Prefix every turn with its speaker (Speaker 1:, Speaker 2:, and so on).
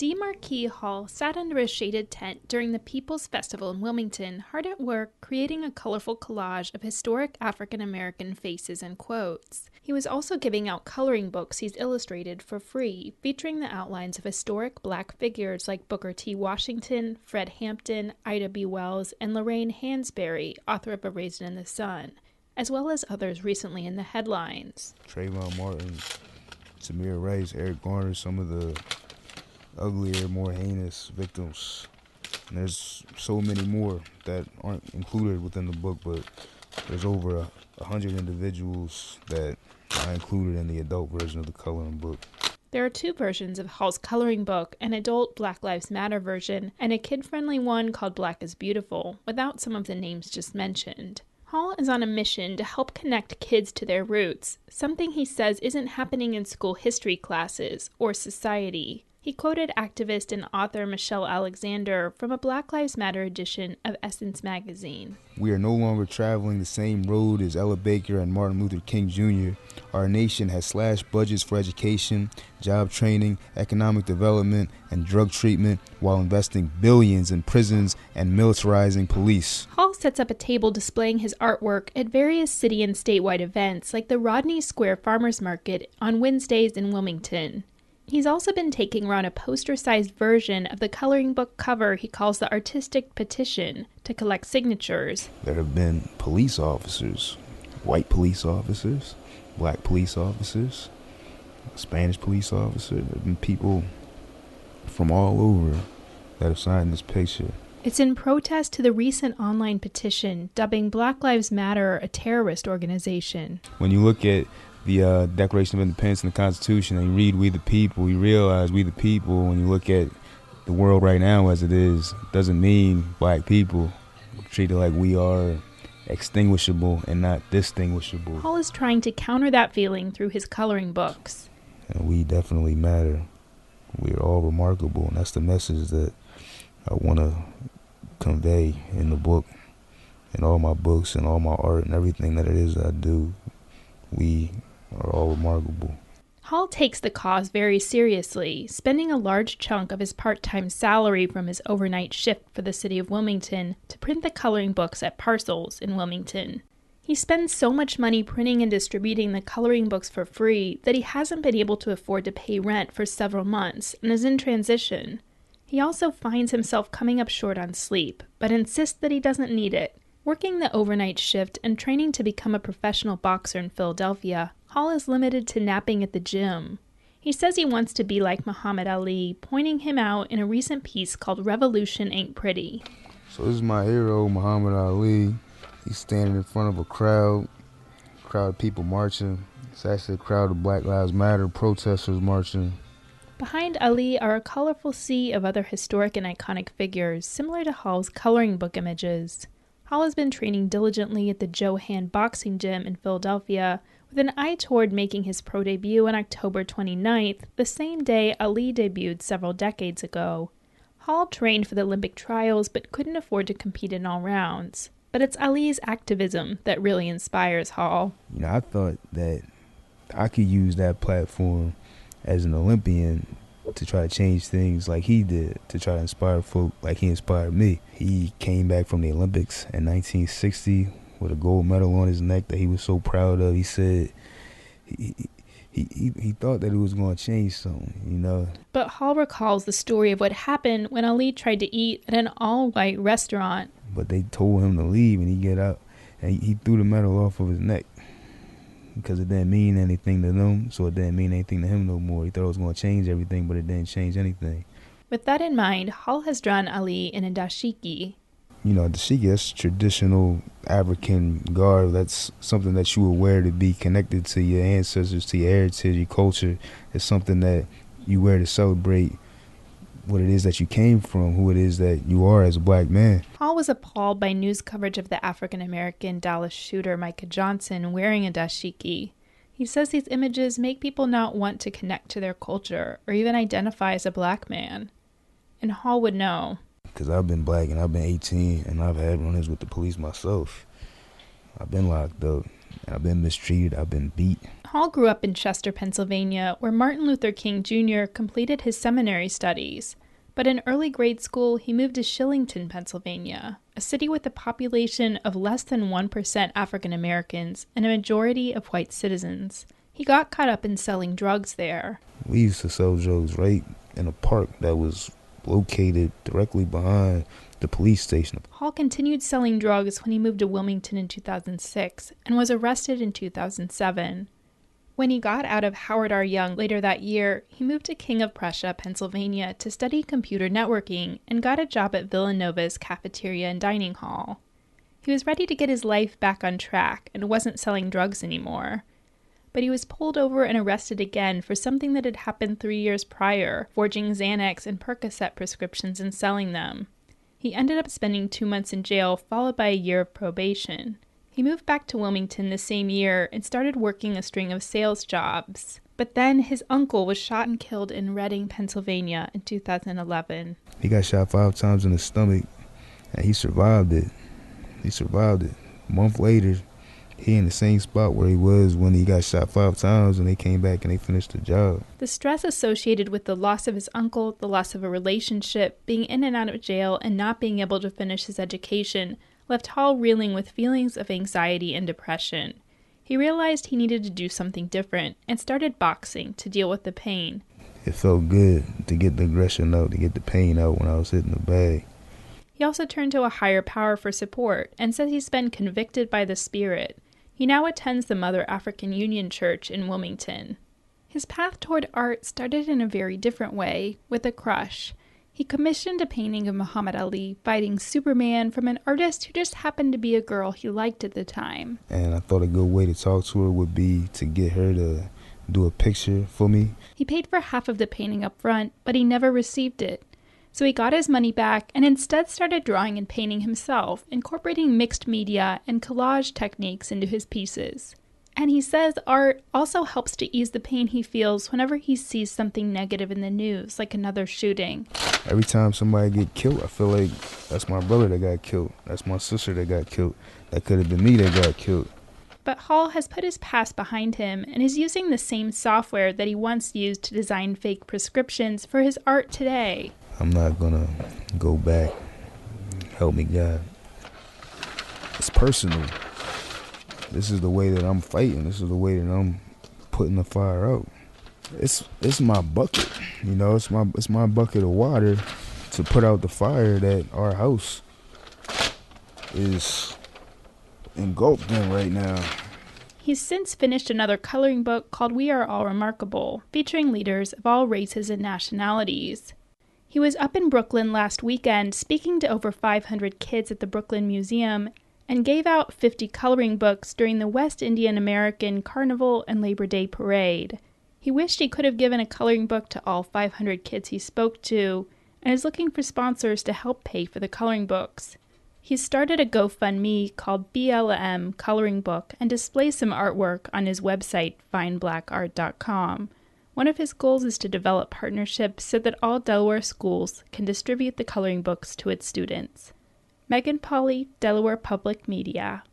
Speaker 1: D. Marquis Hall sat under a shaded tent during the People's Festival in Wilmington, hard at work creating a colorful collage of historic African-American faces and quotes. He was also giving out coloring books he's illustrated for free, featuring the outlines of historic Black figures like Booker T. Washington, Fred Hampton, Ida B. Wells, and Lorraine Hansberry, author of A Raisin in the Sun, as well as others recently in the headlines.
Speaker 2: Trayvon Martin, Tamir Rice, Eric Garner, some of the uglier, more heinous victims. And there's so many more that aren't included within the book, but there's over 100 individuals that are included in the adult version of the coloring book.
Speaker 1: There are two versions of Hall's coloring book, an adult Black Lives Matter version and a kid-friendly one called Black is Beautiful, without some of the names just mentioned. Hall is on a mission to help connect kids to their roots, something he says isn't happening in school history classes or society. He quoted activist and author Michelle Alexander from a Black Lives Matter edition of Essence magazine.
Speaker 2: We are no longer traveling the same road as Ella Baker and Martin Luther King Jr. Our nation has slashed budgets for education, job training, economic development, and drug treatment while investing billions in prisons and militarizing police.
Speaker 1: Hall sets up a table displaying his artwork at various city and statewide events like the Rodney Square Farmers Market on Wednesdays in Wilmington. He's also been taking around a poster-sized version of the coloring book cover he calls the Artistic Petition to collect signatures.
Speaker 2: There have been police officers, white police officers, black police officers, Spanish police officers. There have been people from all over that have signed this picture.
Speaker 1: It's in protest to the recent online petition dubbing Black Lives Matter a terrorist organization.
Speaker 2: When you look at the Declaration of Independence and the Constitution, and you read We the People, you realize we the people, when you look at the world right now as it is, doesn't mean black people treated like we are extinguishable and not distinguishable.
Speaker 1: Hall is trying to counter that feeling through his coloring books.
Speaker 2: And we definitely matter. We are all remarkable, and that's the message that I want to convey in the book, in all my books and all my art and everything that it is that I do. We are all remarkable.
Speaker 1: Hall takes the cause very seriously, spending a large chunk of his part-time salary from his overnight shift for the city of Wilmington to print the coloring books at Parcels in Wilmington. He spends so much money printing and distributing the coloring books for free that he hasn't been able to afford to pay rent for several months and is in transition. He also finds himself coming up short on sleep, but insists that he doesn't need it. Working the overnight shift and training to become a professional boxer in Philadelphia, Hall is limited to napping at the gym. He says he wants to be like Muhammad Ali, pointing him out in a recent piece called Revolution Ain't Pretty.
Speaker 2: So this is my hero, Muhammad Ali. He's standing in front of a crowd of people marching. It's actually a crowd of Black Lives Matter protesters marching.
Speaker 1: Behind Ali are a colorful sea of other historic and iconic figures, similar to Hall's coloring book images. Hall has been training diligently at the Joe Hand Boxing Gym in Philadelphia with an eye toward making his pro debut on October 29th, the same day Ali debuted several decades ago. Hall trained for the Olympic trials but couldn't afford to compete in all rounds. But it's Ali's activism that really inspires Hall.
Speaker 2: I thought that I could use that platform as an Olympian to try to change things like he did, to try to inspire folk like he inspired me. He came back from the Olympics in 1960 with a gold medal on his neck that he was so proud of. He said he thought that it was going to change something,
Speaker 1: But Hall recalls the story of what happened when Ali tried to eat at an all-white restaurant.
Speaker 2: But they told him to leave, and he get out, and he threw the medal off of his neck because it didn't mean anything to them, so it didn't mean anything to him no more. He thought it was going to change everything, but it didn't change anything.
Speaker 1: With that in mind, Hall has drawn Ali in a dashiki.
Speaker 2: Dashiki, that's traditional African garb. That's something that you would wear to be connected to your ancestors, to your heritage, your culture. It's something that you wear to celebrate what it is that you came from, who it is that you are as a black man.
Speaker 1: Hall was appalled by news coverage of the African-American Dallas shooter Micah Johnson wearing a dashiki. He says these images make people not want to connect to their culture or even identify as a black man. And Hall would know.
Speaker 2: Because I've been black and I've been 18 and I've had run-ins with the police myself. I've been locked up. I've been mistreated. I've been beat.
Speaker 1: Hall grew up in Chester, Pennsylvania, where Martin Luther King Jr. completed his seminary studies. But in early grade school, he moved to Shillington, Pennsylvania, a city with a population of less than 1% African Americans and a majority of white citizens. He got caught up in selling drugs there.
Speaker 2: We used to sell drugs right in a park that was located directly behind the police station.
Speaker 1: Hall continued selling drugs when he moved to Wilmington in 2006 and was arrested in 2007. When he got out of Howard R. Young later that year, he moved to King of Prussia, Pennsylvania to study computer networking and got a job at Villanova's cafeteria and dining hall. He was ready to get his life back on track and wasn't selling drugs anymore. But he was pulled over and arrested again for something that had happened 3 years prior, forging Xanax and Percocet prescriptions and selling them. He ended up spending 2 months in jail, followed by a year of probation. He moved back to Wilmington the same year and started working a string of sales jobs. But then his uncle was shot and killed in Reading, Pennsylvania in 2011.
Speaker 2: He got shot 5 times in the stomach, and he survived it. A month later, he in the same spot where he was when he got shot 5 times, and they came back and they finished the job.
Speaker 1: The stress associated with the loss of his uncle, the loss of a relationship, being in and out of jail, and not being able to finish his education left Hall reeling with feelings of anxiety and depression. He realized he needed to do something different and started boxing to deal with the pain.
Speaker 2: It felt good to get the aggression out, to get the pain out when I was hitting the bag.
Speaker 1: He also turned to a higher power for support and says he's been convicted by the Spirit. He now attends the Mother African Union Church in Wilmington. His path toward art started in a very different way, with a crush. He commissioned a painting of Muhammad Ali fighting Superman from an artist who just happened to be a girl he liked at the time.
Speaker 2: And I thought a good way to talk to her would be to get her to do a picture for me.
Speaker 1: He paid for half of the painting up front, but he never received it. So he got his money back and instead started drawing and painting himself, incorporating mixed media and collage techniques into his pieces. And he says art also helps to ease the pain he feels whenever he sees something negative in the news, like another shooting.
Speaker 2: Every time somebody get killed, I feel like that's my brother that got killed. That's my sister that got killed. That could have been me that got killed.
Speaker 1: But Hall has put his past behind him and is using the same software that he once used to design fake prescriptions for his art today.
Speaker 2: I'm not gonna go back. Help me, God. It's personal. This is the way that I'm fighting. This is the way that I'm putting the fire out. It's my bucket, you know. It's my bucket of water to put out the fire that our house is engulfed in right now.
Speaker 1: He's since finished another coloring book called We Are All Remarkable, featuring leaders of all races and nationalities. He was up in Brooklyn last weekend speaking to over 500 kids at the Brooklyn Museum and gave out 50 coloring books during the West Indian American Carnival and Labor Day Parade. He wished he could have given a coloring book to all 500 kids he spoke to and is looking for sponsors to help pay for the coloring books. He started a GoFundMe called BLM Coloring Book and displays some artwork on his website, findblackart.com. One of his goals is to develop partnerships so that all Delaware schools can distribute the coloring books to its students. Megan Pauley, Delaware Public Media.